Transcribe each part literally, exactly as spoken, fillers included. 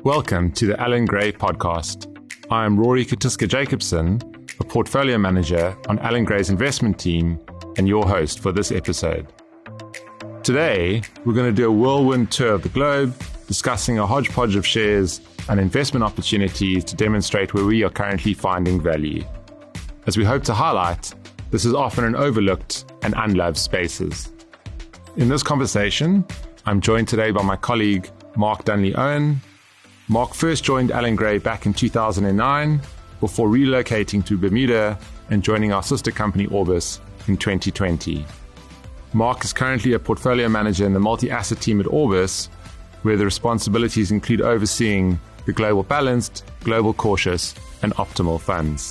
Welcome to the Allan Gray podcast. I am Rory Katuska-Jacobson, a portfolio manager on Allan Gray's investment team and your host for this episode. Today, we're going to do a whirlwind tour of the globe, discussing a hodgepodge of shares and investment opportunities to demonstrate where we are currently finding value. As we hope to highlight, this is often an overlooked and unloved spaces. In this conversation, I'm joined today by my colleague, Mark Dunley-Owen. Mark first joined Allan Gray back in two thousand nine before relocating to Bermuda and joining our sister company Orbis in twenty twenty. Mark is currently a portfolio manager in the multi-asset team at Orbis, where the responsibilities include overseeing the global balanced, global cautious, and optimal funds.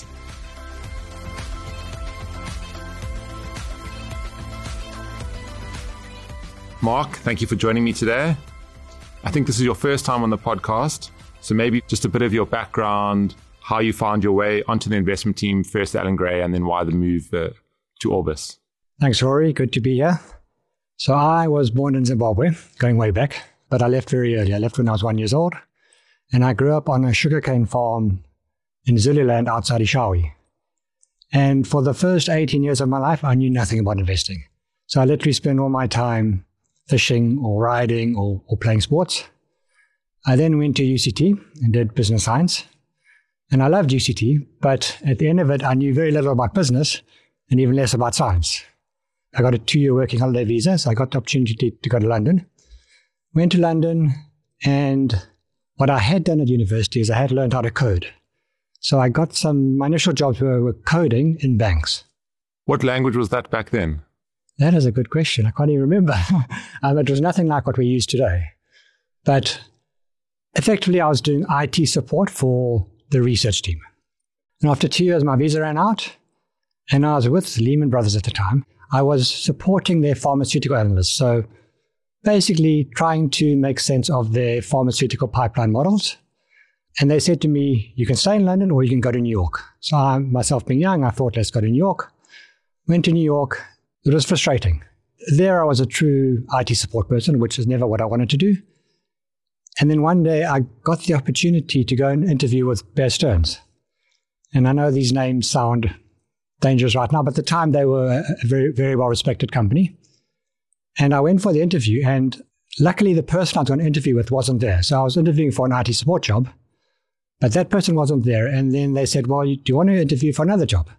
Mark, thank you for joining me today. I think this is your first time on the podcast, so maybe just a bit of your background, how you found your way onto the investment team, first at Allan Gray, and then why the move uh, to Orbis. Thanks, Rory. Good to be here. So I was born in Zimbabwe, going way back, but I left very early. I left when I was one years old, and I grew up on a sugarcane farm in Zululand outside Ishawi. And for the first eighteen years of my life, I knew nothing about investing. So I literally spent all my time fishing or riding or, or playing sports. I then went to U C T and did business science. And I loved U C T, but at the end of it, I knew very little about business and even less about science. I got a two-year working holiday visa, so I got the opportunity to, to go to London. Went to London, and what I had done at university is I had learned how to code. So I got some, my initial jobs were, were coding in banks. What language was that back then? That is a good question. I can't even remember. um, it was nothing like what we use today. But effectively, I was doing I T support for the research team. And after two years, my visa ran out, and I was with Lehman Brothers at the time. I was supporting their pharmaceutical analysts. So basically trying to make sense of their pharmaceutical pipeline models. And they said to me, you can stay in London or you can go to New York. So I, myself being young, I thought, let's go to New York. Went to New York. It was frustrating. There I was a true I T support person, which is never what I wanted to do. And then one day I got the opportunity to go and interview with Bear Stearns. And I know these names sound dangerous right now, but at the time they were a very, very well-respected company. And I went for the interview, and luckily the person I was going to interview with wasn't there. So I was interviewing for an I T support job, but that person wasn't there. And then they said, well, do you want to interview for another job?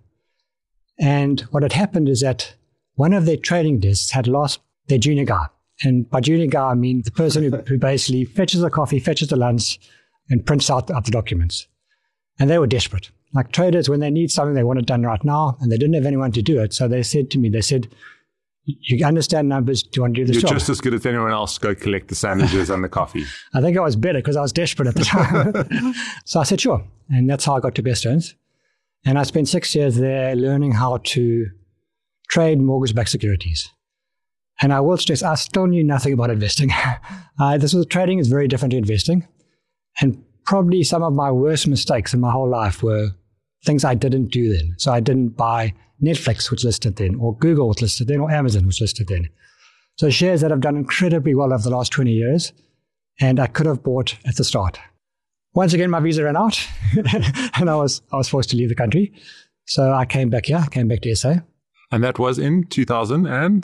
And what had happened is that one of their trading desks had lost their junior guy. And by junior guy, I mean the person who, who basically fetches the coffee, fetches the lunch, and prints out the, out the documents. And they were desperate. Like traders, when they need something, they want it done right now, and they didn't have anyone to do it. So they said to me, they said, you understand numbers, do you want to do this You're job? You're just as good as anyone else to go collect the sandwiches and the coffee. I think I was better because I was desperate at the time. So I said, sure. And that's how I got to Bear Stearns. And I spent six years there learning how to trade mortgage-backed securities. And I will stress, I still knew nothing about investing. uh, this was trading is very different to investing. And probably some of my worst mistakes in my whole life were things I didn't do then. So I didn't buy Netflix, which listed then, or Google, which listed then, or Amazon, which listed then. So shares that have done incredibly well over the last twenty years, and I could have bought at the start. Once again, my visa ran out, and I was I was forced to leave the country. So I came back here, came back to S A. And that was in two thousand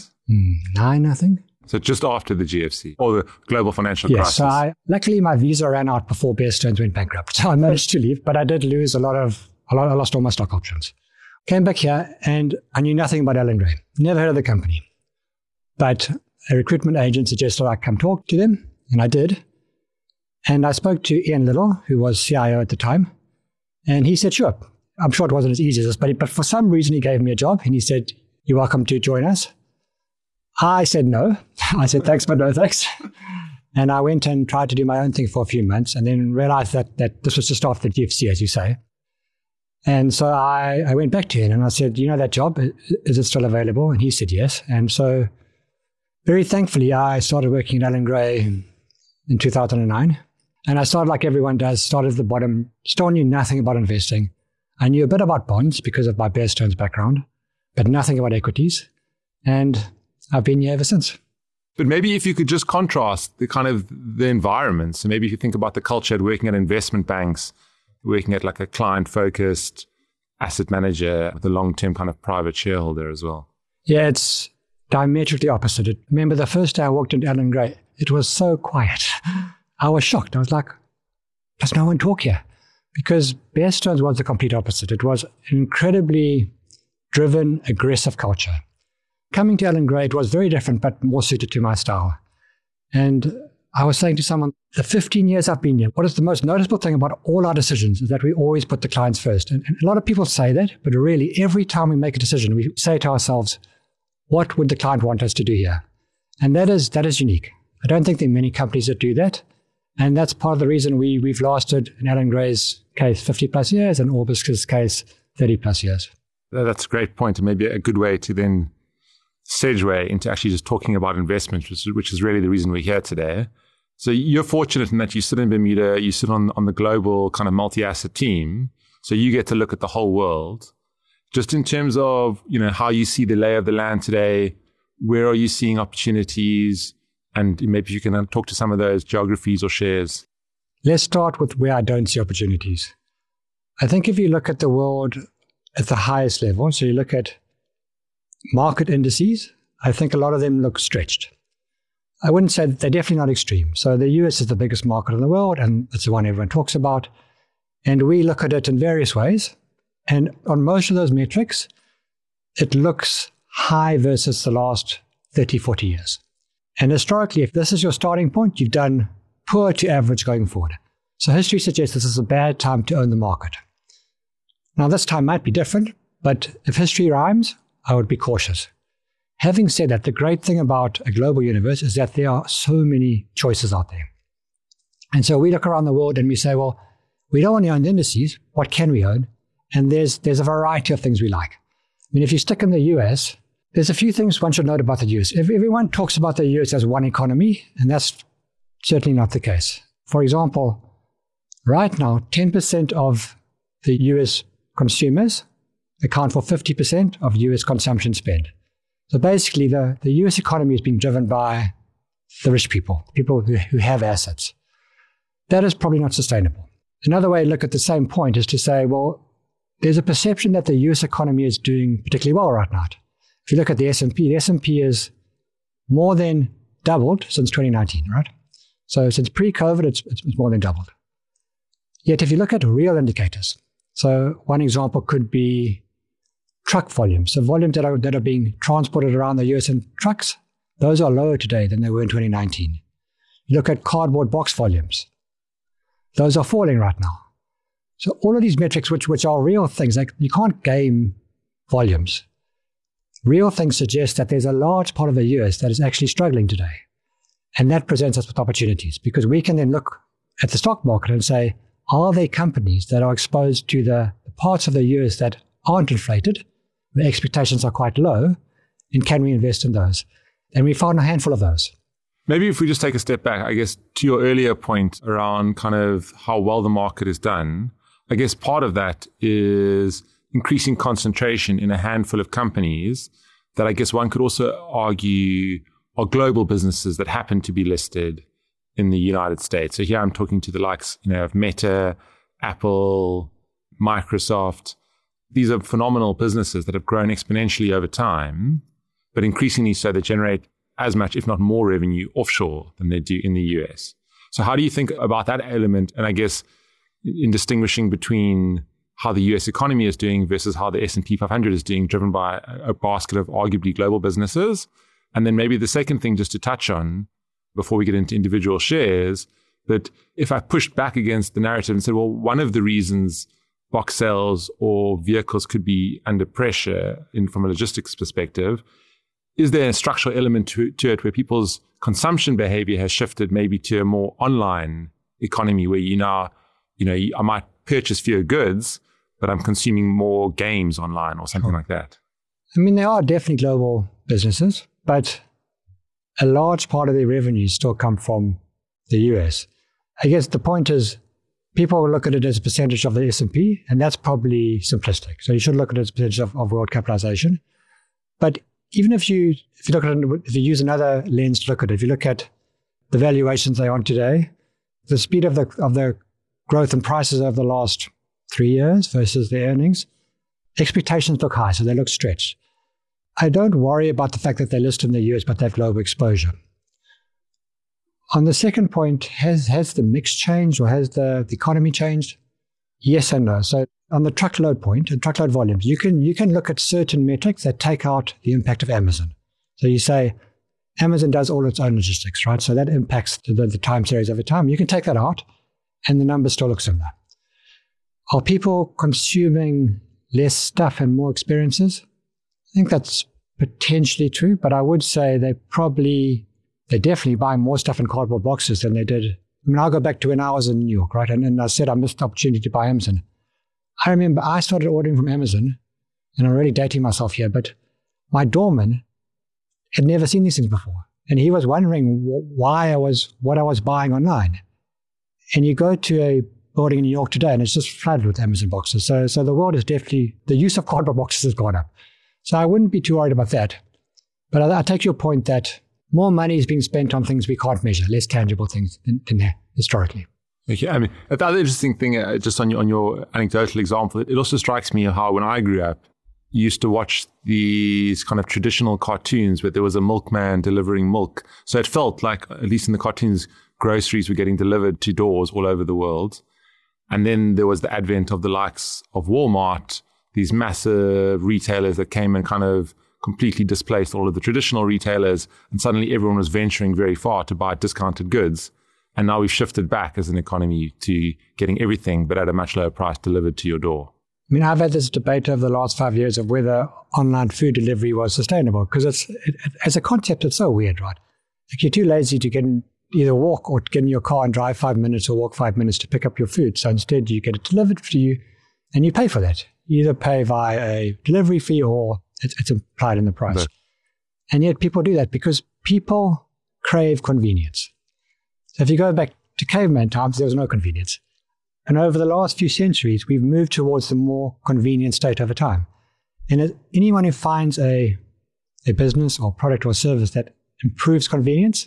nine, I think. So just after the G F C, or the global financial yes, crisis. So I, luckily my visa ran out before Bear Stearns went bankrupt. So I managed to leave, but I did lose a lot of, a lot, I lost all my stock options. Came back here, and I knew nothing about Allan Gray. Never heard of the company. But a recruitment agent suggested I come talk to them, and I did. And I spoke to Ian Little, who was C I O at the time, and he said, sure. I'm sure it wasn't as easy as this, but, but for some reason he gave me a job, and he said, you're welcome to join us. I said no. I said, thanks, but no thanks. And I went and tried to do my own thing for a few months, and then realized that, that this was just after the G F C, as you say. And so I, I went back to him, and I said, you know that job, is it still available? And he said yes. And so very thankfully, I started working at Allan Gray in two thousand nine. And I started like everyone does, started at the bottom, still knew nothing about investing. I knew a bit about bonds because of my Bear Stearns background, but nothing about equities. And I've been here ever since. But maybe if you could just contrast the kind of the environment. So maybe if you think about the culture at working at investment banks, working at like a client-focused asset manager with a long-term kind of private shareholder as well. Yeah, it's diametrically opposite. It, remember the first day I walked into Allan Gray, it was so quiet. I was shocked. I was like, does no one talk here? Because Bear Stearns was the complete opposite. It was an incredibly driven, aggressive culture. Coming to Allan Gray, it was very different, but more suited to my style. And I was saying to someone, the fifteen years I've been here, what is the most noticeable thing about all our decisions is that we always put the clients first. And, and a lot of people say that, but really every time we make a decision, we say to ourselves, what would the client want us to do here? And that is that is unique. I don't think there are many companies that do that. And that's part of the reason we, we've lasted, in Allan Gray's case, fifty plus years, and Orbisc's case, thirty plus years. That's a great point, and maybe a good way to then segue into actually just talking about investments, which is, which is really the reason we're here today. So you're fortunate in that you sit in Bermuda, you sit on, on the global kind of multi-asset team, so you get to look at the whole world. Just in terms of, you know, how you see the lay of the land today, where are you seeing opportunities? And maybe you can talk to some of those geographies or shares. Let's start with where I don't see opportunities. I think if you look at the world at the highest level, so you look at market indices, I think a lot of them look stretched. I wouldn't say that they're definitely not extreme. So the U S is the biggest market in the world, and it's the one everyone talks about. And we look at it in various ways. And on most of those metrics, it looks high versus the last thirty, forty years. And historically, if this is your starting point, you've done poor to average going forward. So history suggests this is a bad time to own the market. Now, this time might be different, but if history rhymes, I would be cautious. Having said that, the great thing about a global universe is that there are so many choices out there. And so we look around the world and we say, well, we don't want to own the indices. What can we own? And there's there's a variety of things we like. I mean, if you stick in the U S, there's a few things one should note about the U S. If everyone talks about the U S as one economy, and that's certainly not the case. For example, right now, ten percent of the U S consumers account for fifty percent of U S consumption spend. So basically, the, the U S economy is being driven by the rich people, people who, who have assets. That is probably not sustainable. Another way to look at the same point is to say, well, there's a perception that the U S economy is doing particularly well right now. If you look at the S and P, the S and P is more than doubled since twenty nineteen, right? So since pre-COVID, it's, it's more than doubled. Yet if you look at real indicators, so one example could be truck volumes. So volumes that are, that are being transported around the U S in trucks, those are lower today than they were in twenty nineteen. You look at cardboard box volumes. Those are falling right now. So all of these metrics, which, which are real things, like you can't game volumes. Real things suggest that there's a large part of the U S that is actually struggling today. And that presents us with opportunities because we can then look at the stock market and say, are there companies that are exposed to the parts of the U S that aren't inflated, the expectations are quite low, and can we invest in those? And we found a handful of those. Maybe if we just take a step back, I guess, to your earlier point around kind of how well the market is done, I guess part of that is increasing concentration in a handful of companies that I guess one could also argue are global businesses that happen to be listed in the United States. So here I'm talking to the likes, you know, of Meta, Apple, Microsoft. These are phenomenal businesses that have grown exponentially over time, but increasingly so they generate as much, if not more revenue offshore than they do in the U S. So how do you think about that element? And I guess in distinguishing between how the U S economy is doing versus how the S and P five hundred is doing, driven by a basket of arguably global businesses. And then maybe the second thing just to touch on before we get into individual shares, that if I pushed back against the narrative and said, well, one of the reasons box sales or vehicles could be under pressure in from a logistics perspective, is there a structural element to, to it where people's consumption behavior has shifted maybe to a more online economy where you now, you know, I might purchase fewer goods, but I'm consuming more games online or something Sure. like that? I mean, there are definitely global businesses, but a large part of their revenues still come from the U S. I guess the point is people will look at it as a percentage of the S and P, and that's probably simplistic. So you should look at it as a percentage of, of world capitalization. But even if you if you look at it, if you use another lens to look at it, if you look at the valuations they are on today, the speed of the of the growth in prices over the last three years versus their earnings, expectations look high, so they look stretched. I don't worry about the fact that they list in the U S, but they have global exposure. On the second point, has has the mix changed or has the, the economy changed? Yes and no. So on the truckload point and truckload volumes, you can you can look at certain metrics that take out the impact of Amazon. So you say Amazon does all its own logistics, right? So that impacts the, the time series over time. You can take that out and the numbers still look similar. Are people consuming less stuff and more experiences? I think that's potentially true, but I would say they probably, they definitely buy more stuff in cardboard boxes than they did. I mean, I'll go back to when I was in New York, right? And, and I said I missed the opportunity to buy Amazon. I remember I started ordering from Amazon, and I'm really dating myself here, but my doorman had never seen these things before. And he was wondering why I was, what I was buying online. And you go to a building in New York today, and it's just flooded with Amazon boxes. So, so the world is definitely, the use of cardboard boxes has gone up. So I wouldn't be too worried about that. But I, I take your point that more money is being spent on things we can't measure, less tangible things than, than historically. Okay, I mean, the other interesting thing, uh, just on your, on your anecdotal example, it also strikes me how when I grew up, you used to watch these kind of traditional cartoons where there was a milkman delivering milk. So it felt like, at least in the cartoons, groceries were getting delivered to doors all over the world. And then there was the advent of the likes of Walmart, these massive retailers that came and kind of completely displaced all of the traditional retailers. And suddenly everyone was venturing very far to buy discounted goods. And now we've shifted back as an economy to getting everything, but at a much lower price delivered to your door. I mean, I've had this debate over the last five years of whether online food delivery was sustainable, because it's it, it, as a concept, it's so weird, right? Like you're too lazy to get in, either walk or get in your car and drive five minutes or walk five minutes to pick up your food. So instead, you get it delivered to you, and you pay for that. You either pay via a delivery fee or it's, it's implied in the price. But, and yet people do that because people crave convenience. So if you go back to caveman times, there was no convenience. And over the last few centuries, we've moved towards the more convenient state over time. And anyone who finds a, a business or product or service that improves convenience,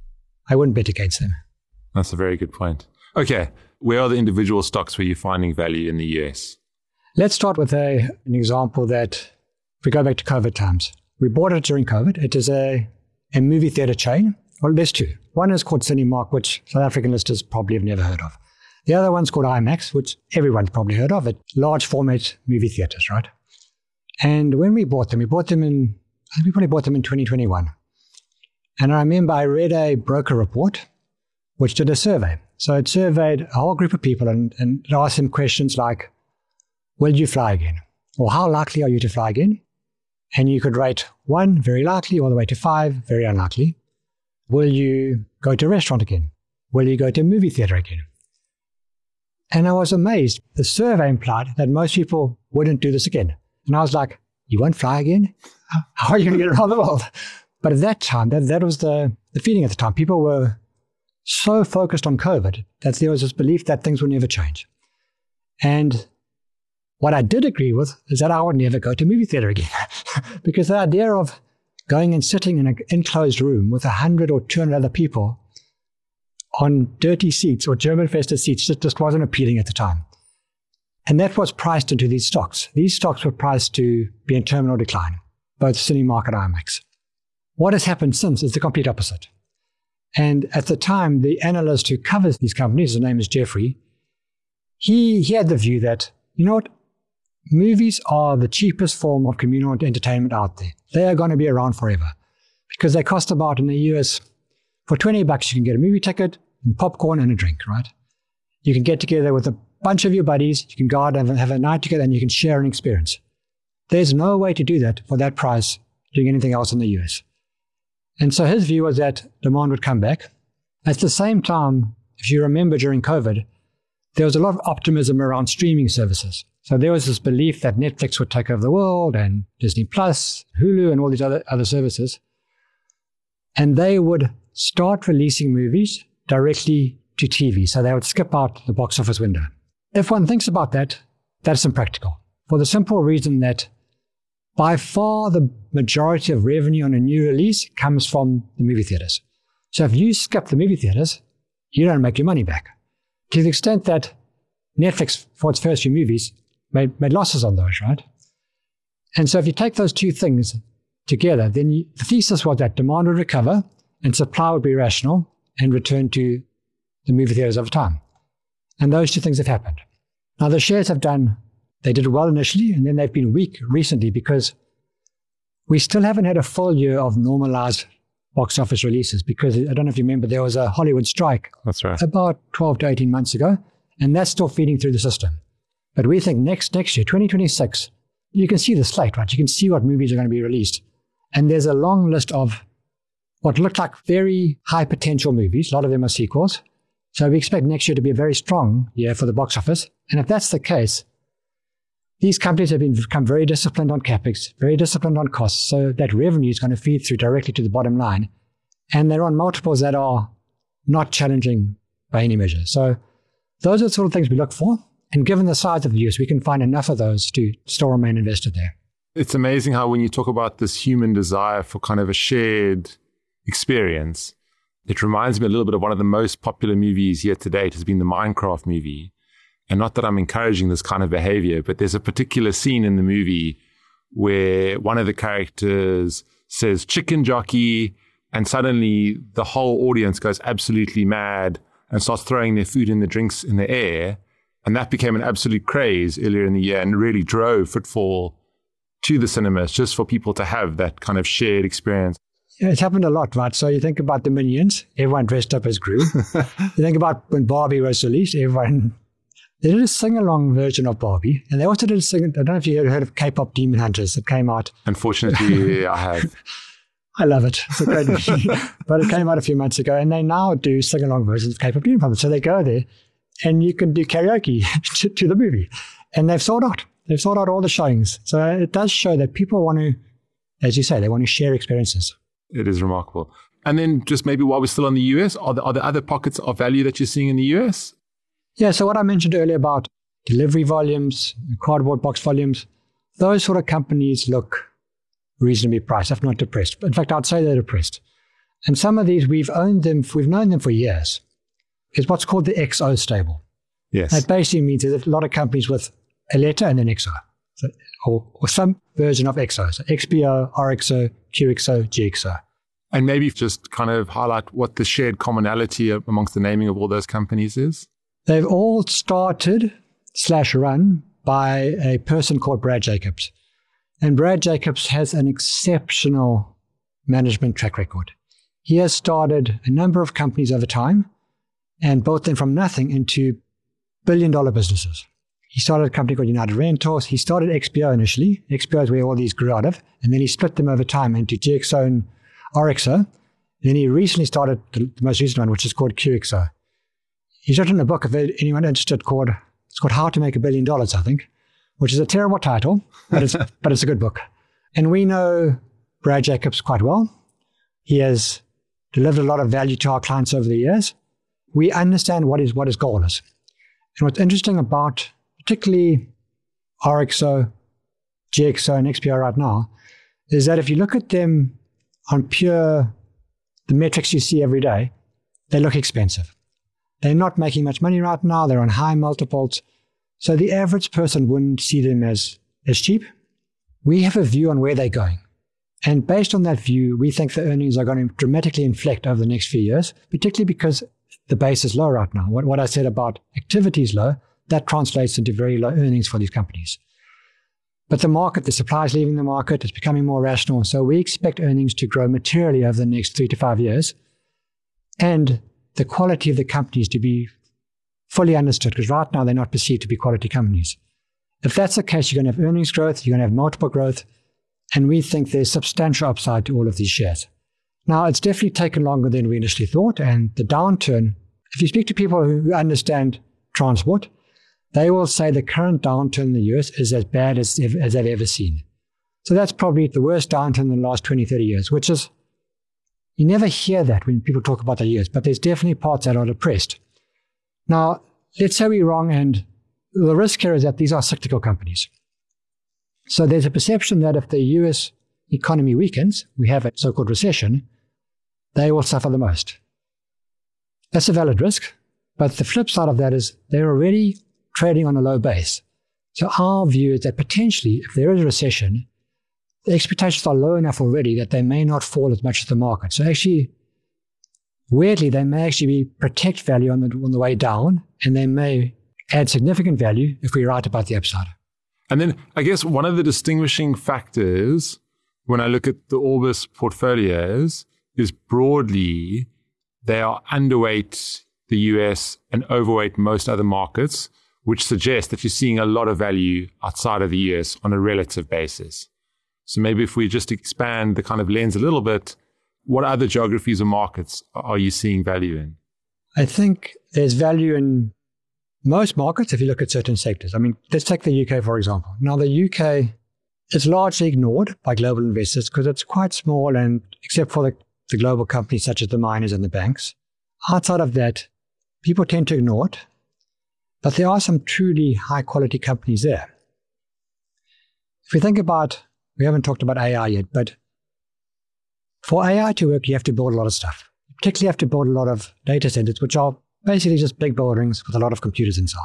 I wouldn't bet against them. That's a very good point. Okay, where are the individual stocks where you're finding value in the U S? Let's start with a, an example that, if we go back to COVID times, we bought it during COVID. It is a, a movie theater chain. Well, there's two. One is called Cinemark, which South African listeners probably have never heard of. The other one's called IMAX, which everyone's probably heard of. It large format movie theaters, right? And when we bought them, we bought them in, I think we probably bought them in twenty twenty-one. And I remember I read a broker report, which did a survey. So it surveyed a whole group of people and, and it asked them questions like, will you fly again? Or how likely are you to fly again? And you could rate one, very likely, all the way to five, very unlikely. Will you go to a restaurant again? Will you go to a movie theater again? And I was amazed. The survey implied that most people wouldn't do this again. And I was like, you won't fly again? How are you going to get around the world? But at that time, that, that was the, the feeling at the time. People were so focused on COVID that there was this belief that things would never change. And what I did agree with is that I would never go to a movie theater again. Because the idea of going and sitting in an enclosed room with one hundred or two hundred other people on dirty seats or German-infested seats just, just wasn't appealing at the time. And that was priced into these stocks. These stocks were priced to be in terminal decline, both Cinemark and IMAX. What has happened since is the complete opposite. And at the time, the analyst who covers these companies, his name is Jeffrey, he, he had the view that, you know what, movies are the cheapest form of communal entertainment out there. They are going to be around forever because they cost about, in the U S, for twenty bucks, you can get a movie ticket and popcorn and a drink, right? You can get together with a bunch of your buddies. You can go out and have a night together and you can share an experience. There's no way to do that for that price doing anything else in the U S. And so his view was that demand would come back. At the same time, if you remember during COVID, there was a lot of optimism around streaming services. So there was this belief that Netflix would take over the world and Disney Plus, Hulu, and all these other, other services. And they would start releasing movies directly to T V. So they would skip out the box office window. If one thinks about that, that's impractical. For the simple reason that by far the majority of revenue on a new release comes from the movie theaters. So if you skip the movie theaters, you don't make your money back. To the extent that Netflix, for its first few movies, made, made losses on those, right? And so if you take those two things together, then you, the thesis was that demand would recover and supply would be rational and return to the movie theaters over time. And those two things have happened. Now, the shares have done, they did well initially, and then they've been weak recently because we still haven't had a full year of normalized box office releases because, I don't know if you remember, there was a Hollywood strike That's right. about twelve to eighteen months ago, and that's still feeding through the system. But we think next next year, twenty twenty-six, you can see the slate, right? You can see what movies are going to be released. And there's a long list of what look like very high potential movies. A lot of them are sequels. So we expect next year to be a very strong year for the box office. And if that's the case, these companies have been, become very disciplined on capex, very disciplined on costs, so that revenue is going to feed through directly to the bottom line. And they're on multiples that are not challenging by any measure. So those are the sort of things we look for. And given the size of the U S, we can find enough of those to still remain invested there. It's amazing how when you talk about this human desire for kind of a shared experience, it reminds me a little bit of one of the most popular movies yet to date has been the Minecraft movie. And not that I'm encouraging this kind of behavior, but there's a particular scene in the movie where one of the characters says chicken jockey, and suddenly the whole audience goes absolutely mad and starts throwing their food and their drinks in the air. And that became an absolute craze earlier in the year and really drove footfall to the cinemas just for people to have that kind of shared experience. Yeah, it's happened a lot, right? So you think about the Minions, everyone dressed up as Gru. You think about when Barbie was released, everyone... They did a sing-along version of Barbie, and they also did a sing. I don't know if you heard of K-pop Demon Hunters that came out. Unfortunately, I have. I love it. It's a great movie. But it came out a few months ago, and they now do sing-along versions of K-pop Demon Hunters. So they go there, and you can do karaoke to, to the movie. And they've sold out. They've sold out all the showings. So it does show that people want to, as you say, they want to share experiences. It is remarkable. And then just maybe while we're still on the U S, are there, are there other pockets of value that you're seeing in the U S? Yeah, so what I mentioned earlier about delivery volumes, cardboard box volumes, those sort of companies look reasonably priced, if not depressed. In fact, I'd say they're depressed. And some of these, we've owned them, we've known them for years. It's what's called the X O stable. Yes. That basically means there's a lot of companies with a letter and then X O, so, or, or some version of X O. So X P O, R X O, Q X O, G X O. And maybe just kind of highlight what the shared commonality amongst the naming of all those companies is. They've all started slash run by a person called Brad Jacobs. And Brad Jacobs has an exceptional management track record. He has started a number of companies over time and built them from nothing into billion dollar businesses. He started a company called United Rentals. He started X P O initially. X P O is where all these grew out of. And then he split them over time into G X O and R X O. Then he recently started the most recent one, which is called Q X O. He's written a book, if anyone interested, called, it's called How to Make a Billion Dollars, I think, which is a terrible title, but it's, but it's a good book. And we know Brad Jacobs quite well. He has delivered a lot of value to our clients over the years. We understand what his, what his goal is. And what's interesting about particularly R X O, G X O, and X P O right now is that if you look at them on pure, the metrics you see every day, they look expensive. They're not making much money right now. They're on high multiples. So the average person wouldn't see them as, as cheap. We have a view on where they're going. And based on that view, we think the earnings are going to dramatically inflect over the next few years, particularly because the base is low right now. What, what I said about activity is low, that translates into very low earnings for these companies. But the market, the supply is leaving the market. It's becoming more rational. So we expect earnings to grow materially over the next three to five years. And the quality of the companies to be fully understood, because right now they're not perceived to be quality companies. If that's the case, you're going to have earnings growth, you're going to have multiple growth, and we think there's substantial upside to all of these shares. Now, it's definitely taken longer than we initially thought, and the downturn, if you speak to people who understand transport, they will say the current downturn in the U S is as bad as, as they've ever seen. So that's probably the worst downturn in the last twenty, thirty years, which is, you never hear that when people talk about the U S, but there's definitely parts that are depressed. Now, let's say we're wrong, and the risk here is that these are cyclical companies. So there's a perception that if the U S economy weakens, we have a so-called recession, they will suffer the most. That's a valid risk, but the flip side of that is they're already trading on a low base. So our view is that potentially, if there is a recession, the expectations are low enough already that they may not fall as much as the market. So actually, weirdly, they may actually be protect value on the, on the way down, and they may add significant value if we're right about the upside. And then I guess one of the distinguishing factors when I look at the Orbis portfolios is broadly they are underweight the U S and overweight most other markets, which suggests that you're seeing a lot of value outside of the U S on a relative basis. So maybe if we just expand the kind of lens a little bit, what other geographies or markets are you seeing value in? I think there's value in most markets if you look at certain sectors. I mean, let's take the U K, for example. Now, the U K is largely ignored by global investors because it's quite small, and except for the, the global companies such as the miners and the banks, outside of that, people tend to ignore it. But there are some truly high-quality companies there. If we think about, we haven't talked about A I yet, but for A I to work, you have to build a lot of stuff. You particularly have to build a lot of data centers, which are basically just big buildings with a lot of computers inside.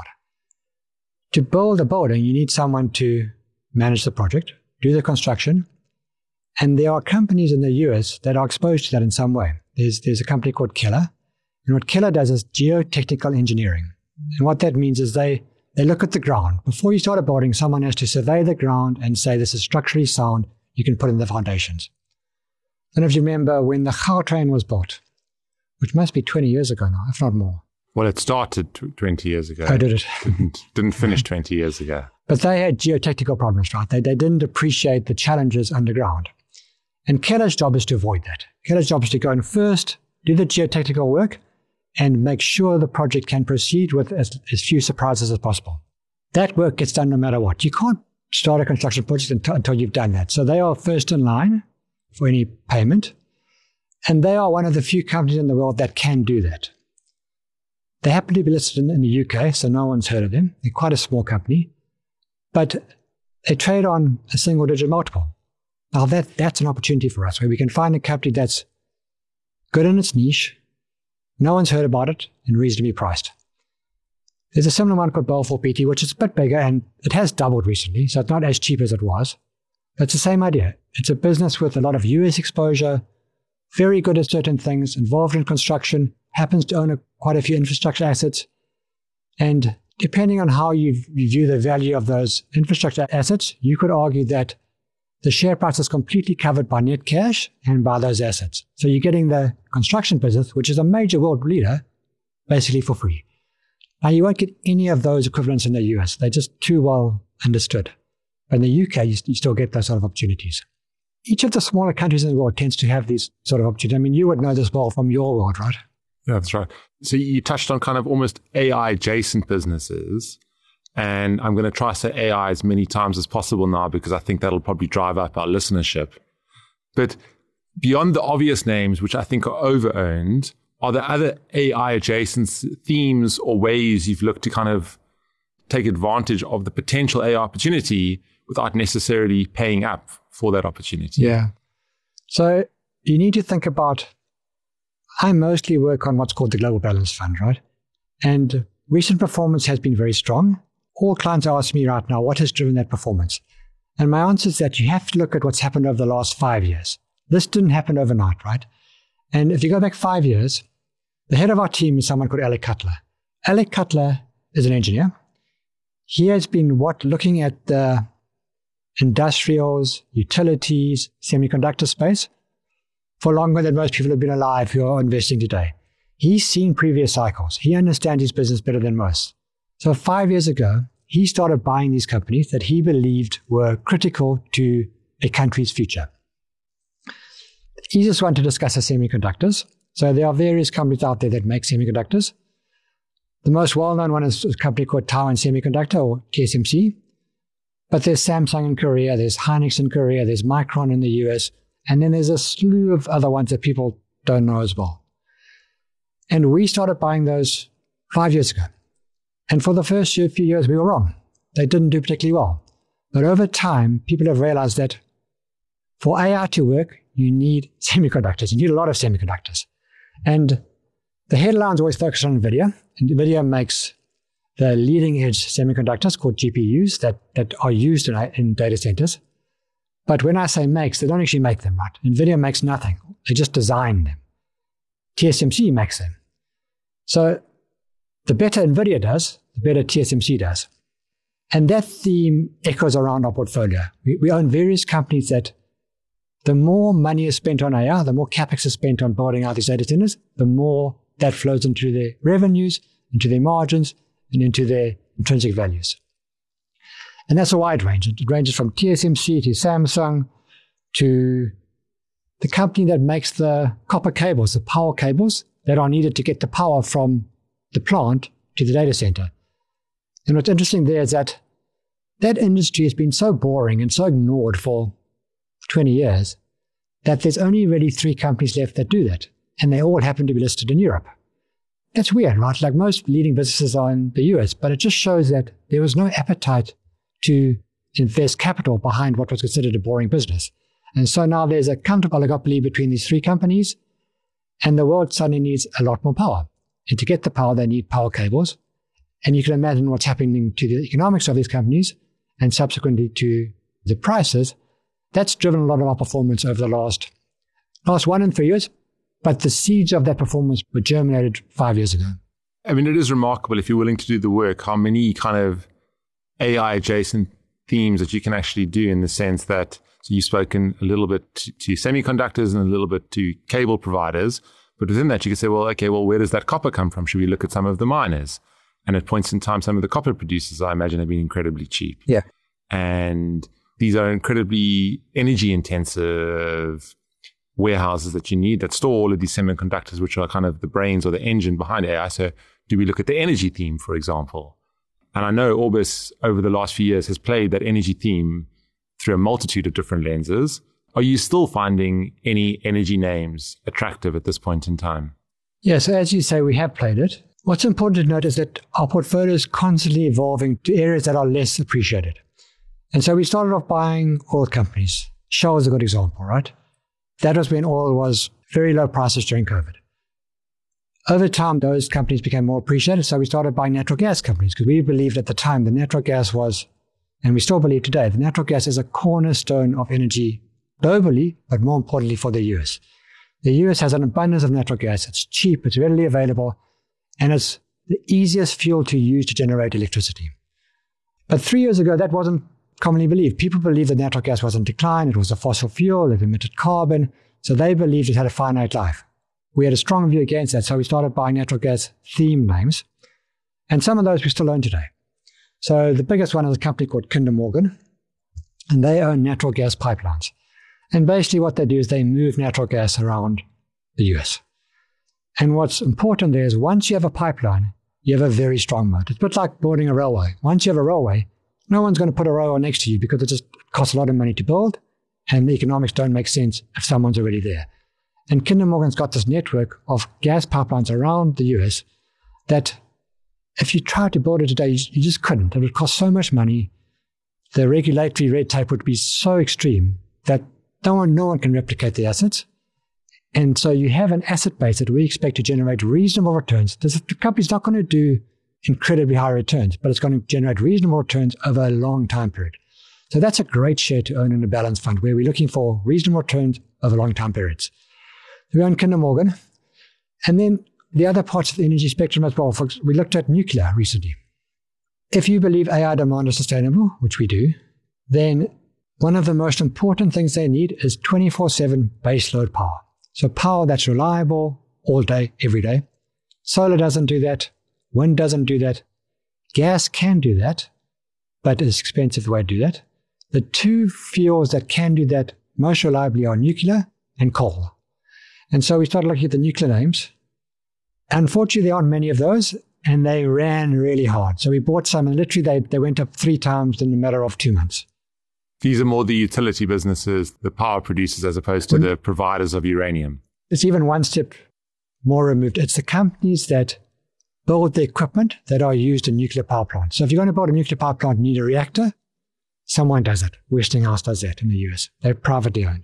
To build a building, you need someone to manage the project, do the construction, and there are companies in the U S that are exposed to that in some way. There's, there's a company called Keller, and what Keller does is geotechnical engineering. And what that means is they, they look at the ground. Before you start a building, someone has to survey the ground and say this is structurally sound, you can put in the foundations. I don't know if you remember when the Gautrain was built, which must be twenty years ago now, if not more. Well, it started twenty years ago. Oh, did it? Didn't, didn't finish twenty years ago. But they had geotechnical problems, right? They, they didn't appreciate the challenges underground. And Keller's job is to avoid that. Keller's job is to go in first, do the geotechnical work, and make sure the project can proceed with as, as few surprises as possible. That work gets done no matter what. You can't start a construction project until, until you've done that. So they are first in line for any payment. And they are one of the few companies in the world that can do that. They happen to be listed in, in the U K, so no one's heard of them. They're quite a small company. But they trade on a single-digit multiple. Now, that, that's an opportunity for us, where we can find a company that's good in its niche, no one's heard about it, and reasonably priced. There's a similar one called Balfour Beatty, which is a bit bigger, and it has doubled recently, so it's not as cheap as it was. But it's the same idea. It's a business with a lot of U S exposure, very good at certain things, involved in construction, happens to own a, quite a few infrastructure assets. And depending on how you, you view the value of those infrastructure assets, you could argue that the share price is completely covered by net cash and by those assets. So you're getting the construction business, which is a major world leader, basically for free. Now, you won't get any of those equivalents in the U S. They're just too well understood. But in the U K, you, you still get those sort of opportunities. Each of the smaller countries in the world tends to have these sort of opportunities. I mean, you would know this well from your world, right? Yeah, that's right. So you touched on kind of almost A I adjacent businesses. And I'm going to try to say A I as many times as possible now because I think that'll probably drive up our listenership. But beyond the obvious names, which I think are over-owned, are there other A I adjacent themes or ways you've looked to kind of take advantage of the potential A I opportunity without necessarily paying up for that opportunity? Yeah. So you need to think about, I mostly work on what's called the Global Balance Fund, right? And recent performance has been very strong. All clients ask me right now, what has driven that performance? And my answer is that you have to look at what's happened over the last five years. This didn't happen overnight, right? And if you go back five years, the head of our team is someone called Alec Cutler. Alec Cutler is an engineer. He has been what looking at the industrials, utilities, semiconductor space for longer than most people have been alive who are investing today. He's seen previous cycles. He understands his business better than most. So five years ago, he started buying these companies that he believed were critical to a country's future. The easiest one to discuss are semiconductors. So there are various companies out there that make semiconductors. The most well-known one is a company called Taiwan Semiconductor, or T S M C. But there's Samsung in Korea, there's Hynix in Korea, there's Micron in the U S, and then there's a slew of other ones that people don't know as well. And we started buying those five years ago. And for the first few years, we were wrong. They didn't do particularly well. But over time, people have realized that for A I to work, you need semiconductors. You need a lot of semiconductors. And the headlines always focus on NVIDIA. And NVIDIA makes the leading edge semiconductors called G P Us that, that are used in, in data centers. But when I say makes, they don't actually make them, right? NVIDIA makes nothing. They just design them. T S M C makes them. So the better NVIDIA does, the better T S M C does. And that theme echoes around our portfolio. We, we own various companies that the more money is spent on A I, the more capex is spent on building out these data centers, the more that flows into their revenues, into their margins, and into their intrinsic values. And that's a wide range. It ranges from T S M C to Samsung to the company that makes the copper cables, the power cables that are needed to get the power from the plant to the data center. And what's interesting there is that that industry has been so boring and so ignored for twenty years that there's only really three companies left that do that. And they all happen to be listed in Europe. That's weird, right? Like most leading businesses are in the U S, but it just shows that there was no appetite to invest capital behind what was considered a boring business. And so now there's a comfortable oligopoly between these three companies, and the world suddenly needs a lot more power. And to get the power, they need power cables. And you can imagine what's happening to the economics of these companies and subsequently to the prices. That's driven a lot of our performance over the last, last one and three years. But the seeds of that performance were germinated five years ago. I mean, it is remarkable if you're willing to do the work, how many kind of A I adjacent themes that you can actually do, in the sense that, so you've spoken a little bit to, to semiconductors and a little bit to cable providers. But within that, you can say, well, okay, well, where does that copper come from? Should we look at some of the miners? And at points in time, some of the copper producers, I imagine, have been incredibly cheap. Yeah. And these are incredibly energy intensive warehouses that you need that store all of these semiconductors, which are kind of the brains or the engine behind A I. So do we look at the energy theme, for example? And I know Orbis over the last few years has played that energy theme through a multitude of different lenses. Are you still finding any energy names attractive at this point in time? Yeah, so as you say, we have played it. What's important to note is that our portfolio is constantly evolving to areas that are less appreciated. And so we started off buying oil companies. Shell is a good example, right? That was when oil was very low prices during COVID. Over time, those companies became more appreciated, so we started buying natural gas companies because we believed at the time the natural gas was, and we still believe today, the natural gas is a cornerstone of energy globally, but more importantly for the U S. The U S has an abundance of natural gas. It's cheap, it's readily available, and it's the easiest fuel to use to generate electricity. But three years ago, that wasn't commonly believed. People believed that natural gas was in decline. It was a fossil fuel. It emitted carbon. So they believed it had a finite life. We had a strong view against that. So we started buying natural gas theme names. And some of those we still own today. So the biggest one is a company called Kinder Morgan. And they own natural gas pipelines. And basically what they do is they move natural gas around the U S. And what's important there is once you have a pipeline, you have a very strong moat. It's a bit like building a railway. Once you have a railway, no one's going to put a railway next to you because it just costs a lot of money to build, and the economics don't make sense if someone's already there. And Kinder Morgan's got this network of gas pipelines around the U S that if you tried to build it today, you just couldn't. It would cost so much money. The regulatory red tape would be so extreme that no one, no one can replicate the assets. And so you have an asset base that we expect to generate reasonable returns. The company's not going to do incredibly high returns, but it's going to generate reasonable returns over a long time period. So that's a great share to own in a balanced fund where we're looking for reasonable returns over long time periods. So we own Kinder Morgan. And then the other parts of the energy spectrum as well. Folks, we looked at nuclear recently. If you believe A I demand is sustainable, which we do, then one of the most important things they need is twenty-four seven baseload power. So power that's reliable all day, every day. Solar doesn't do that. Wind doesn't do that. Gas can do that, but it's expensive the way to do that. The two fuels that can do that most reliably are nuclear and coal. And so we started looking at the nuclear names. Unfortunately, there aren't many of those, and they ran really hard. So we bought some, and literally they, they went up three times in a matter of two months. These are more the utility businesses, the power producers, as opposed to when, the providers of uranium. It's even one step more removed. It's the companies that build the equipment that are used in nuclear power plants. So if you're going to build a nuclear power plant, you need a reactor. someone does it. Westinghouse does that in the U S. They're privately owned.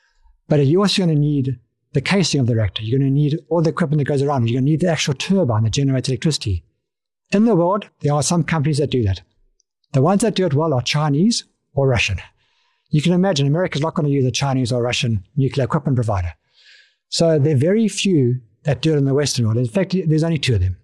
But you're also going to need the casing of the reactor. You're going to need all the equipment that goes around. You're going to need the actual turbine that generates electricity. In the world, there are some companies that do that. The ones that do it well are Chinese or Russian. You can imagine America's not going to use a Chinese or Russian nuclear equipment provider. So there are very few that do it in the Western world. In fact, there's only two of them,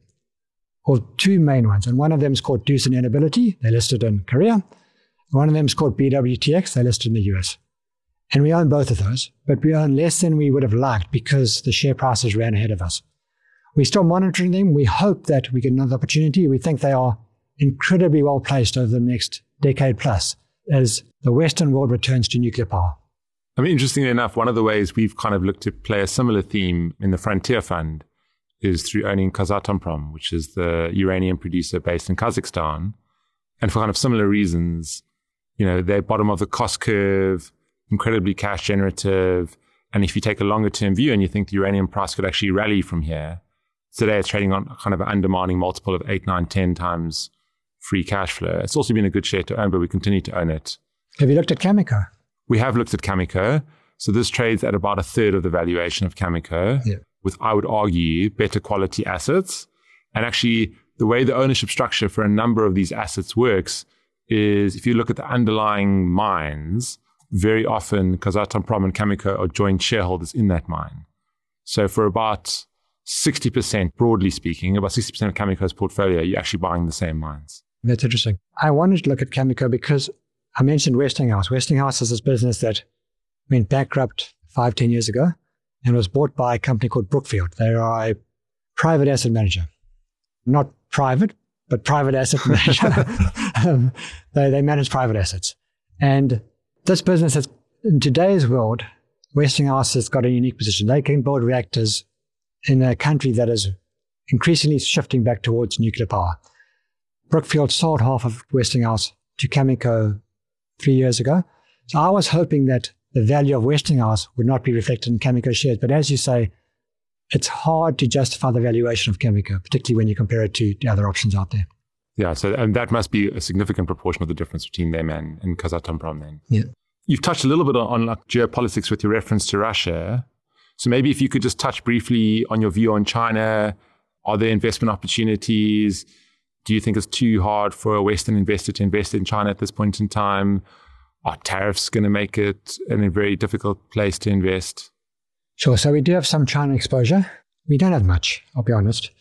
or two main ones. And one of them is called Doosan Enerbility. They're listed in Korea. One of them is called B W T X. They're listed in the U S. And we own both of those, but we own less than we would have liked because the share prices ran ahead of us. We're still monitoring them. We hope that we get another opportunity. We think they are incredibly well placed over the next decade plus as the Western world returns to nuclear power. I mean, interestingly enough, one of the ways we've kind of looked to play a similar theme in the Frontier Fund is through owning Kazatomprom, which is the uranium producer based in Kazakhstan. And for kind of similar reasons, you know, they're bottom of the cost curve, incredibly cash generative. And if you take a longer term view and you think the uranium price could actually rally from here, today it's trading on kind of an undemanding multiple of eight, nine, ten times free cash flow. It's also been a good share to own, but we continue to own it. Have you looked at Cameco? We have looked at Cameco. So this trades at about a third of the valuation of Cameco, yeah, with, I would argue, better quality assets. And actually, the way the ownership structure for a number of these assets works is if you look at the underlying mines, very often Kazatomprom and Cameco are joint shareholders in that mine. So for about sixty percent, broadly speaking, about sixty percent of Cameco's portfolio, you're actually buying the same mines. That's interesting. I wanted to look at Cameco because I mentioned Westinghouse. Westinghouse is this business that went bankrupt five, ten years ago and was bought by a company called Brookfield. They are a private asset manager. Not private, but private asset manager. um, they, they manage private assets. And this business has, in today's world, Westinghouse has got a unique position. They can build reactors in a country that is increasingly shifting back towards nuclear power. Brookfield sold half of Westinghouse to Cameco three years ago. So I was hoping that the value of Westinghouse would not be reflected in Cameco shares. But as you say, it's hard to justify the valuation of Cameco, particularly when you compare it to the other options out there. Yeah, so and that must be a significant proportion of the difference between them and, and Kazatomprom then. Yeah. You've touched a little bit on, on like geopolitics with your reference to Russia. So maybe if you could just touch briefly on your view on China. Are there investment opportunities? Do you think it's too hard for a Western investor to invest in China at this point in time? Are tariffs going to make it a very difficult place to invest? Sure. So we do have some China exposure. We don't have much, I'll be honest.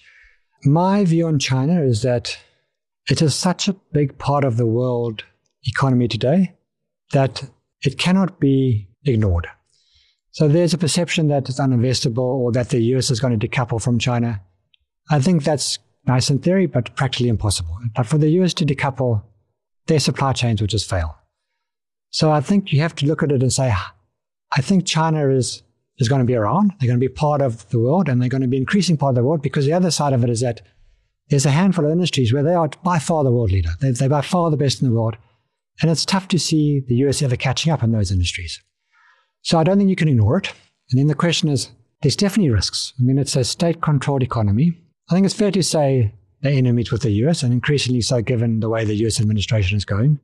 My view on China is that it is such a big part of the world economy today that it cannot be ignored. So there's a perception that it's uninvestable or that the U S is going to decouple from China. I think that's nice in theory, but practically impossible. But for the U S to decouple, their supply chains would just fail. So I think you have to look at it and say, I think China is, is going to be around. They're going to be part of the world, and they're going to be an increasing part of the world, because the other side of it is that there's a handful of industries where they are by far the world leader. They're, they're by far the best in the world. And it's tough to see the U S ever catching up in those industries. So I don't think you can ignore it. And then the question is, there's definitely risks. I mean, it's a state-controlled economy. I think it's fair to say they're enemies with the U S, and increasingly so given the way the U S administration is going.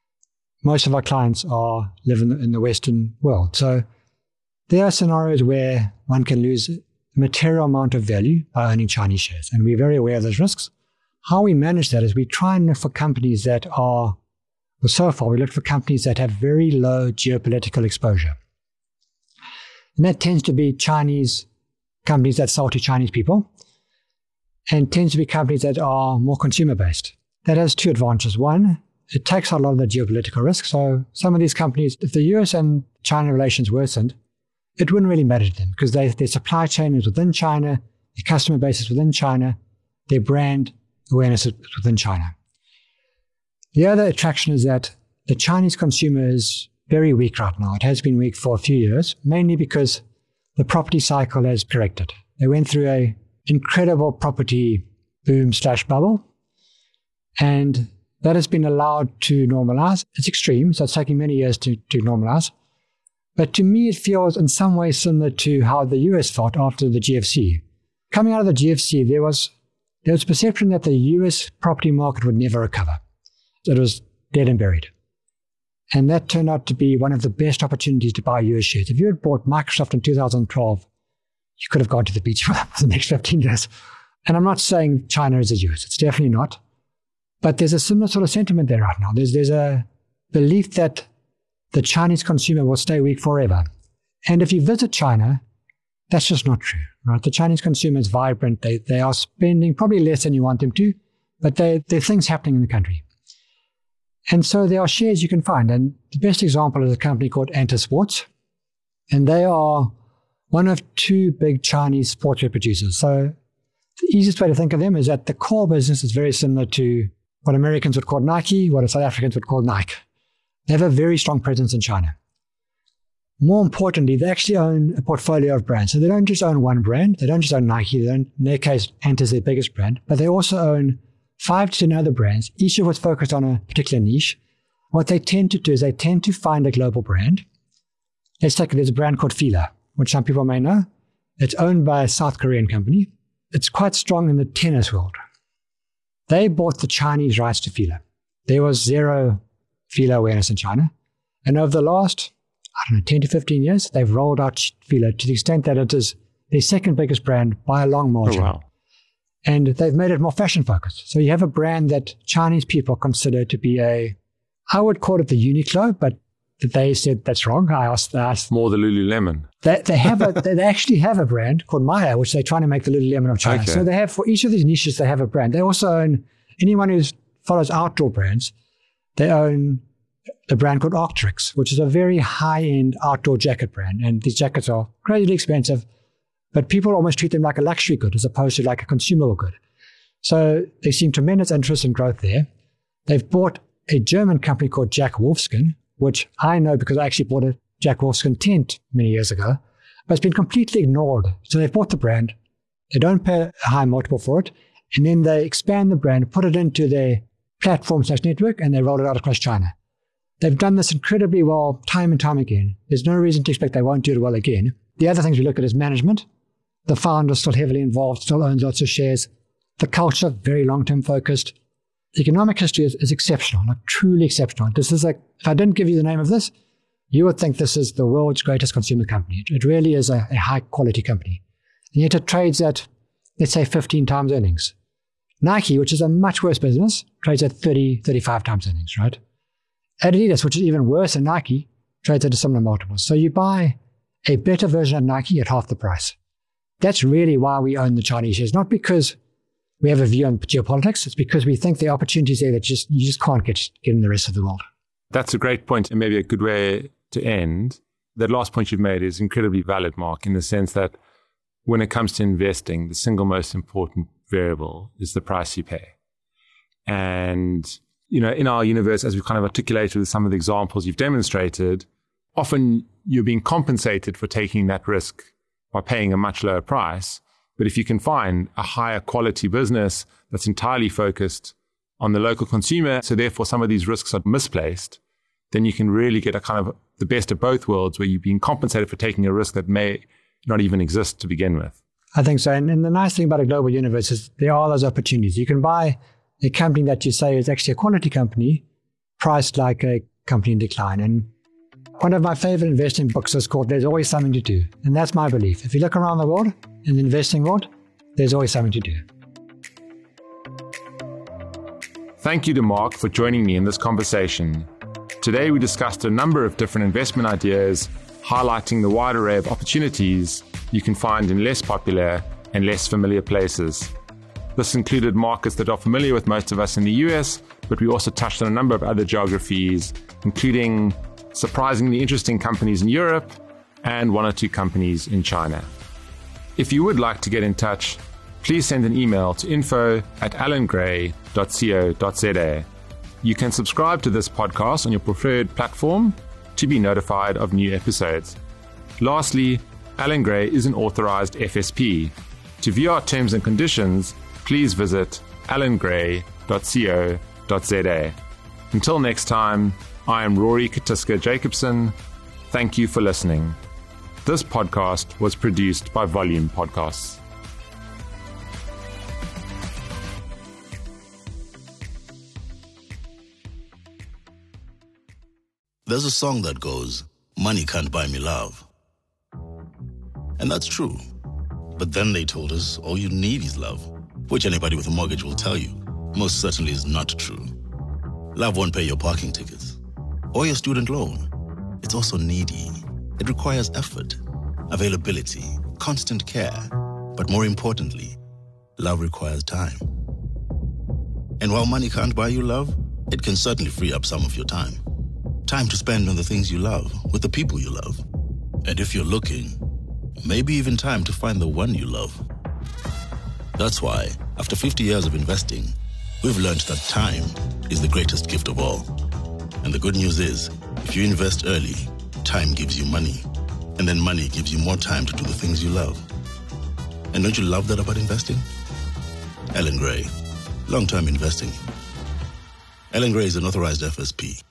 Most of our clients are live in the, in the Western world. So there are scenarios where one can lose a material amount of value by owning Chinese shares. And we're very aware of those risks. How we manage that is we try and look for companies that are, well, so far we look for companies that have very low geopolitical exposure. And that tends to be Chinese companies that sell to Chinese people, and tends to be companies that are more consumer-based. That has two advantages. One, it takes out a lot of the geopolitical risk. So some of these companies, if the U S and China relations worsened, it wouldn't really matter to them, because they, their supply chain is within China, their customer base is within China, their brand awareness is within China. The other attraction is that the Chinese consumer is very weak right now. It has been weak for a few years, mainly because the property cycle has corrected. They went through a incredible property boom slash bubble, and that has been allowed to normalize. It's extreme, so it's taking many years to, to normalize. But to me, it feels in some ways similar to how the U S felt after the G F C. Coming out of the G F C, there was there was perception that the U S property market would never recover. It was dead and buried. And that turned out to be one of the best opportunities to buy U S shares. If you had bought Microsoft in two thousand twelve, you could have gone to the beach for the next fifteen years. And I'm not saying China is the U S. It's definitely not. But there's a similar sort of sentiment there right now. There's, there's a belief that the Chinese consumer will stay weak forever. And if you visit China, that's just not true, right? The Chinese consumer is vibrant. They, they are spending probably less than you want them to, but they, there are things happening in the country. And so there are shares you can find. And the best example is a company called Anta Sports. And they are one of two big Chinese sportswear producers. So the easiest way to think of them is that the core business is very similar to what Americans would call Nike, what South Africans would call Nike. They have a very strong presence in China. More importantly, they actually own a portfolio of brands. So they don't just own one brand. They don't just own Nike. They don't, in their case, Anta is their biggest brand. But they also own five to ten other brands, each of which focused on a particular niche. What they tend to do is they tend to find a global brand. Let's take it, there's a brand called Fila, which some people may know. It's owned by a South Korean company. It's quite strong in the tennis world. They bought the Chinese rights to Fila. There was zero Fila awareness in China. And over the last, I don't know, ten to fifteen years, they've rolled out Fila to the extent that it is their second biggest brand by a long margin. Oh, wow. And they've made it more fashion focused. So you have a brand that Chinese people consider to be a, I would call it the Uniqlo, but they said that's wrong. I asked, I asked more the Lululemon. They, they have a, they actually have a brand called Maya, which they're trying to make the Lululemon of China. Okay. So they have, for each of these niches, they have a brand. They also own, anyone who follows outdoor brands, they own a brand called Arc'teryx, which is a very high-end outdoor jacket brand. And these jackets are crazily expensive, but people almost treat them like a luxury good as opposed to like a consumable good. So they seem tremendous interest and growth there. They've bought a German company called Jack Wolfskin, which I know because I actually bought a Jack Wolfskin tent many years ago, but it's been completely ignored. So they've bought the brand. They don't pay a high multiple for it. And then they expand the brand, put it into their platform slash network, and they roll it out across China. They've done this incredibly well time and time again. There's no reason to expect they won't do it well again. The other things we look at is management. The founder's still heavily involved, still owns lots of shares. The culture, very long-term focused. The economic history is, is exceptional, like truly exceptional. This is like, if I didn't give you the name of this, you would think this is the world's greatest consumer company. It, it really is a, a high-quality company. And yet it trades at, let's say, fifteen times earnings. Nike, which is a much worse business, trades at thirty, thirty-five times earnings, right? Adidas, which is even worse than Nike, trades at a similar multiple. So you buy a better version of Nike at half the price. That's really why we own the Chinese shares, not because we have a view on geopolitics. It's because we think there are opportunities there that just you just can't get, get in the rest of the world. That's a great point, and maybe a good way to end. That last point you've made is incredibly valid, Mark, in the sense that when it comes to investing, the single most important variable is the price you pay. And, you know, in our universe, as we've kind of articulated with some of the examples you've demonstrated, often you're being compensated for taking that risk by paying a much lower price. But if you can find a higher quality business that's entirely focused on the local consumer, so therefore some of these risks are misplaced, then you can really get a kind of the best of both worlds where you're being compensated for taking a risk that may not even exist to begin with. I think so. And, and the nice thing about a global universe is there are those opportunities. You can buy a company that you say is actually a quality company priced like a company in decline. And one of my favorite investing books is called There's Always Something to Do. And that's my belief. If you look around the world, in the investing world, there's always something to do. Thank you to Mark for joining me in this conversation. Today we discussed a number of different investment ideas, highlighting the wide array of opportunities you can find in less popular and less familiar places. This included markets that are familiar with most of us in the U S, but we also touched on a number of other geographies, including surprisingly interesting companies in Europe and one or two companies in China. If you would like to get in touch, please send an email to info at allengray dot co dot za. You can subscribe to this podcast on your preferred platform to be notified of new episodes. Lastly, Allen Gray is an authorized F S P. To view our terms and conditions, please visit allengray dot co dot za. Until next time, I am Rory Katiska Jacobson. Thank you for listening. This podcast was produced by Volume Podcasts. There's a song that goes, "Money can't buy me love." And that's true. But then they told us all you need is love, which anybody with a mortgage will tell you most certainly is not true. Love won't pay your parking tickets or your student loan. It's also needy. It requires effort, availability, constant care. But more importantly, love requires time. And while money can't buy you love, it can certainly free up some of your time. Time to spend on the things you love, with the people you love. And if you're looking, maybe even time to find the one you love. That's why, after fifty years of investing, we've learned that time is the greatest gift of all. And the good news is, if you invest early, time gives you money. And then money gives you more time to do the things you love. And don't you love that about investing? Ellen Gray, long-term investing. Ellen Gray is an authorized F S P.